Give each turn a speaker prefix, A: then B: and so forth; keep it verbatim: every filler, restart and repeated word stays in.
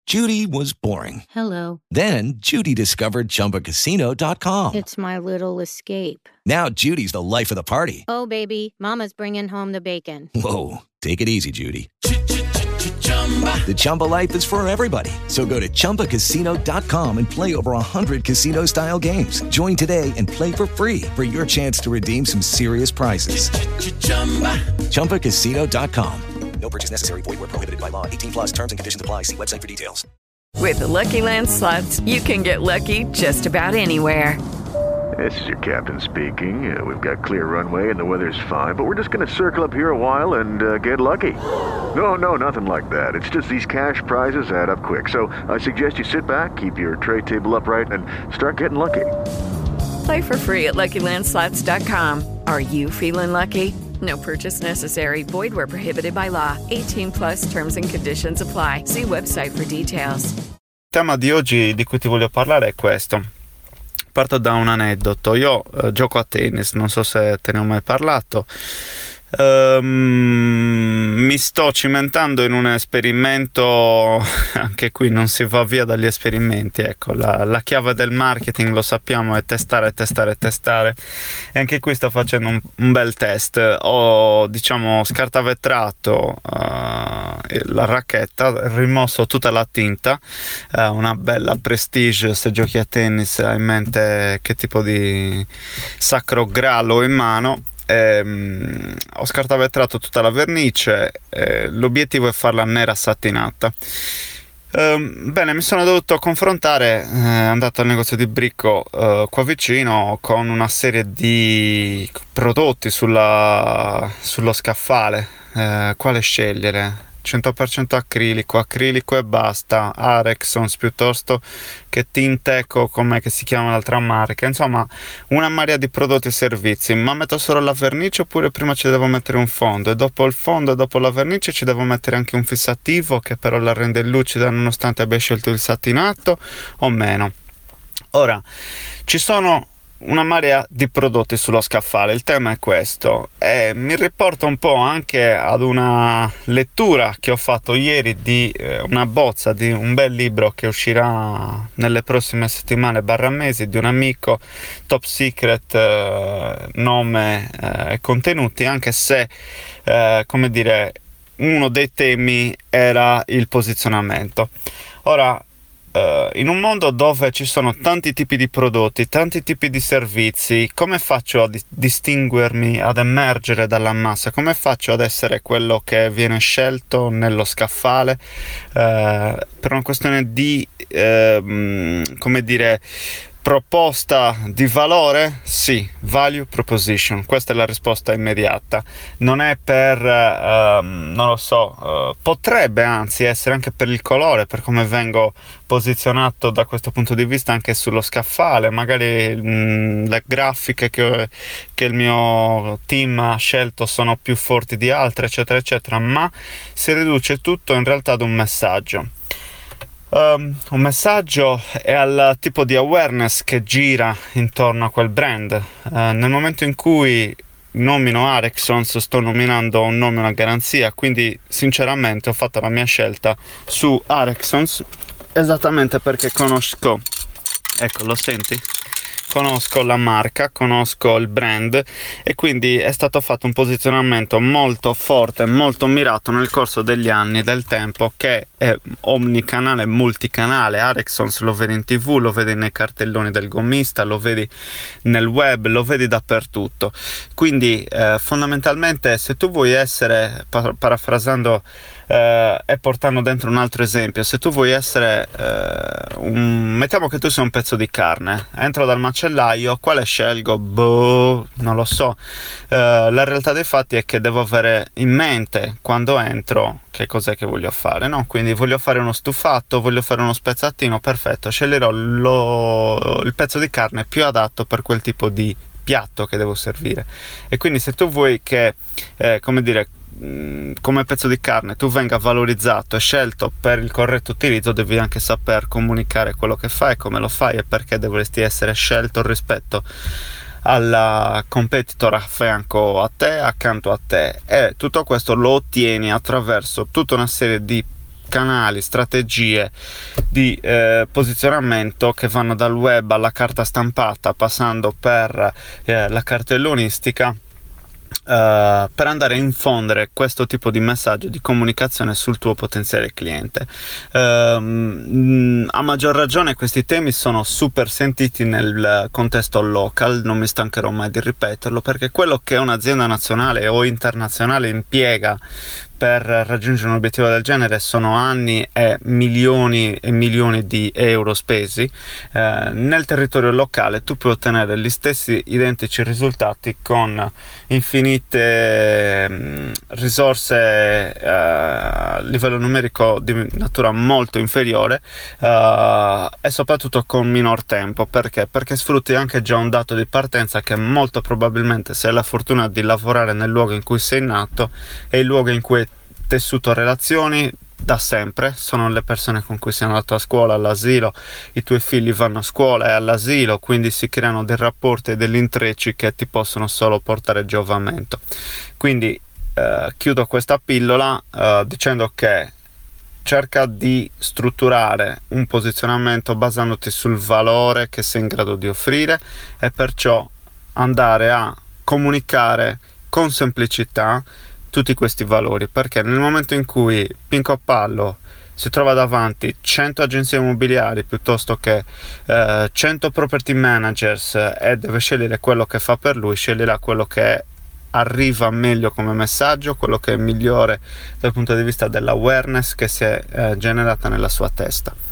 A: Judy was boring.
B: Hello.
A: Then Judy discovered Chumba Casino dot com.
B: It's my little escape.
A: Now Judy's the life of the party.
B: Oh, baby, mama's bringing home the bacon.
A: Whoa, take it easy, Judy. The Chumba life is for everybody. So go to Chumba Casino dot com and play over one hundred casino-style games. Join today and play for free for your chance to redeem some serious prizes. Chumba Casino dot com. No purchase necessary. Void where prohibited by law. eighteen plus terms and conditions apply. See website for details.
C: With the Lucky Land Slots, you can get lucky just about anywhere.
D: This is your captain speaking. Uh, we've got clear runway and the weather's fine, but we're just going to circle up here a while and uh, get lucky. No, no, nothing like that. It's just these cash prizes add up quick. So I suggest you sit back, keep your tray table upright, and start getting lucky.
C: Play for free at Lucky Land Slots dot com. Are you feeling lucky? No purchase necessary. Void where prohibited by law. eighteen plus terms and conditions apply. See website for details.
E: Il tema di oggi di cui ti voglio parlare è questo. Parto da un aneddoto. Io eh, gioco a tennis, non so se te ne ho mai parlato. Um, mi sto cimentando in un esperimento, anche qui non si va via dagli esperimenti, ecco, la, la chiave del marketing, lo sappiamo, è testare, testare, testare, e anche qui sto facendo un, un bel test. Ho, diciamo, scartavetrato uh, la racchetta, rimosso tutta la tinta, uh, una bella Prestige. Se giochi a tennis hai in mente che tipo di sacro graal ho in mano. Eh, ho scartavetrato tutta la vernice, eh, l'obiettivo è farla nera satinata. Eh, bene, mi sono dovuto confrontare, eh, andato al negozio di Bricco eh, qua vicino, con una serie di prodotti sulla, sullo scaffale. Eh, quale scegliere? cento per cento acrilico, acrilico e basta, Arexons piuttosto che Tinteco, com'è che si chiama l'altra marca, insomma una marea di prodotti e servizi. Ma metto solo la vernice oppure prima ci devo mettere un fondo, e dopo il fondo e dopo la vernice ci devo mettere anche un fissativo che però la rende lucida nonostante abbia scelto il satinato o meno? Ora, ci sono una marea di prodotti sullo scaffale, il tema è questo, e mi riporta un po' anche ad una lettura che ho fatto ieri di eh, una bozza di un bel libro che uscirà nelle prossime settimane barra mesi, di un amico, Top Secret, eh, nome e eh, contenuti, anche se eh, come dire, uno dei temi era il posizionamento. Ora, Uh, in un mondo dove ci sono tanti tipi di prodotti, tanti tipi di servizi, come faccio a di- distinguermi, ad emergere dalla massa? Come faccio ad essere quello che viene scelto nello scaffale? Uh, per una questione di, uh, come dire, proposta di valore? Sì, value proposition, questa è la risposta immediata. Non è per, uh, non lo so, uh, potrebbe anzi essere anche per il colore, per come vengo posizionato da questo punto di vista anche sullo scaffale, magari mh, le grafiche che, che il mio team ha scelto sono più forti di altre, eccetera, eccetera, ma si riduce tutto in realtà ad un messaggio. Um, un messaggio è al tipo di awareness che gira intorno a quel brand. Uh, nel momento in cui nomino Arexons sto nominando un nome, una garanzia, quindi sinceramente ho fatto la mia scelta su Arexons esattamente perché conosco, ecco, lo senti? Conosco la marca, conosco il brand, e quindi è stato fatto un posizionamento molto forte, molto mirato nel corso degli anni, del tempo, che è omnicanale, multicanale. Arexons lo vedi in tv, lo vedi nei cartelloni del gommista, lo vedi nel web, lo vedi dappertutto. Quindi eh, fondamentalmente, se tu vuoi essere, par- parafrasando eh, e portando dentro un altro esempio, se tu vuoi essere eh, un, mettiamo che tu sei un pezzo di carne, entro dal macellaio, quale scelgo? Boh, non lo so. Eh, la realtà dei fatti è che devo avere in mente quando entro che cos'è che voglio fare, no? Quindi voglio fare uno stufato, voglio fare uno spezzatino, perfetto, sceglierò lo, il pezzo di carne più adatto per quel tipo di piatto che devo servire. E quindi se tu vuoi che, eh, come dire, come pezzo di carne tu venga valorizzato e scelto per il corretto utilizzo, devi anche saper comunicare quello che fai, come lo fai e perché dovresti essere scelto rispetto alla competitor a fianco a te, accanto a te. E tutto questo lo ottieni attraverso tutta una serie di canali, strategie di eh, posizionamento che vanno dal web alla carta stampata, passando per eh, la cartellonistica, Uh, per andare a infondere questo tipo di messaggio di comunicazione sul tuo potenziale cliente. Uh, a maggior ragione questi temi sono super sentiti nel contesto local, non mi stancherò mai di ripeterlo, perché quello che un'azienda nazionale o internazionale impiega per raggiungere un obiettivo del genere sono anni e milioni e milioni di euro spesi. Eh, nel territorio locale tu puoi ottenere gli stessi identici risultati con infinite mh, risorse eh, a livello numerico di natura molto inferiore eh, e soprattutto con minor tempo. Perché? Perché sfrutti anche già un dato di partenza che molto probabilmente, se hai la fortuna di lavorare nel luogo in cui sei nato, è il luogo in cui hai tessuto relazioni da sempre, sono le persone con cui sei andato a scuola, all'asilo, i tuoi figli vanno a scuola e all'asilo, quindi si creano dei rapporti e degli intrecci che ti possono solo portare giovamento. Quindi eh, chiudo questa pillola eh, dicendo che cerca di strutturare un posizionamento basandoti sul valore che sei in grado di offrire e perciò andare a comunicare con semplicità tutti questi valori, perché nel momento in cui Pinco Pallo si trova davanti cento agenzie immobiliari piuttosto che eh, cento property managers e deve scegliere quello che fa per lui, sceglierà quello che arriva meglio come messaggio, quello che è migliore dal punto di vista dell'awareness che si è eh, generata nella sua testa.